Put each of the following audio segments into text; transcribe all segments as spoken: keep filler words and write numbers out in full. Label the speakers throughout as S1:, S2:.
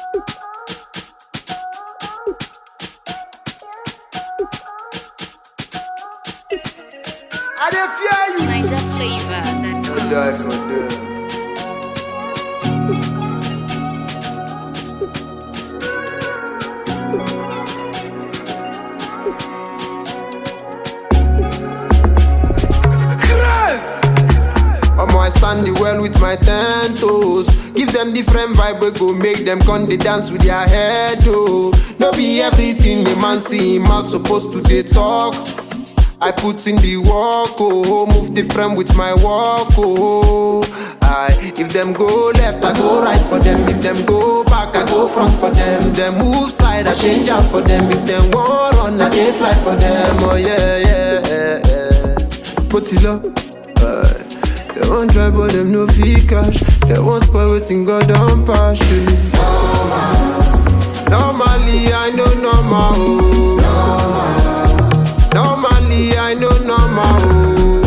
S1: I dey fear you.
S2: Niger flavor that
S1: I
S2: comes.
S1: die for them. Omo, I stand the well with my ten toes. Give them different vibe, we go make them come they dance with their head. Oh, no be everything the man see him out supposed to they talk. I put in the work, oh, move different with my walk, oh. I, if them go left, I go right for them. If them go back, I go front for them. If them move side, I change out for them. If them want run, I dey fly for them. Oh yeah, yeah, yeah, yeah. Put it up. Uh, they want try, but them no fee cash. They want spoil waiting, God don't pass you. Normally, I know normal. Oh. Normally, I know normal. Oh.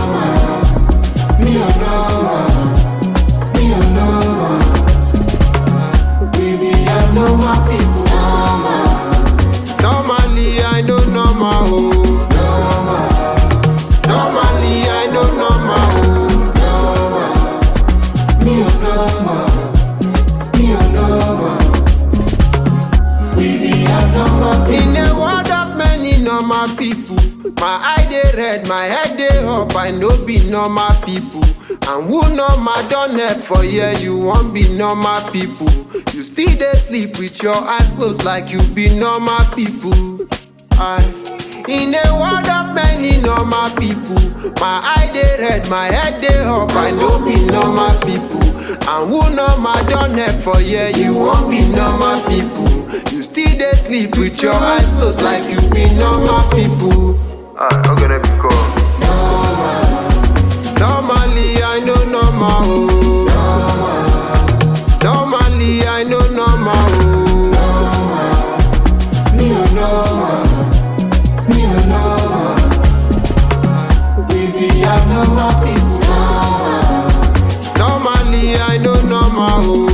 S3: Me a normal, me a normal. Baby, I know my people.
S1: Normally, I know normal. Oh. Normally, I know normal. Oh.
S3: Me a normal, me a normal. Baby, I know my people.
S1: In a world of many normal people, my eye dey red, my head dey up. I no be normal people. And who normal don't help for here? You won't be normal people. You still dey sleep with your eyes closed like you be normal people. I, in a world of many normal people, my eye dey red, my head dey up. I no be normal people. And who normal don't help for here? You won't be normal people. You still dey sleep with your eyes closed like you be normal people. Alright, I'm gonna be cool. Normally, I know normal. Oh. Normally, I know normal. Oh.
S3: Me a normal, me a normal. Baby, I know my people.
S1: Normally, I know normal. Oh.